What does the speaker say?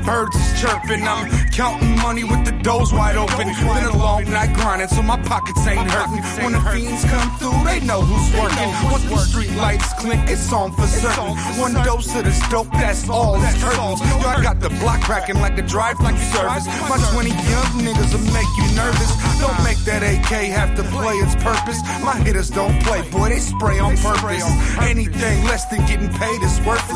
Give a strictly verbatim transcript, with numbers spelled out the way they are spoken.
birds is chirping. I'm counting money with the doors wide open. Been a long night grinding, so my pockets ain't hurting. When the fiends come through, they know who's working. Once the street lights click, it's on for certain. One dose of this dope, that's all it's curtains. Yo, I got the block cracking like a drive-thru service. My twenty young niggas will make you nervous. Don't make that A K have to play its purpose. My hitters don't play, boy, they spray on purpose. Anything less than getting paid is worthless.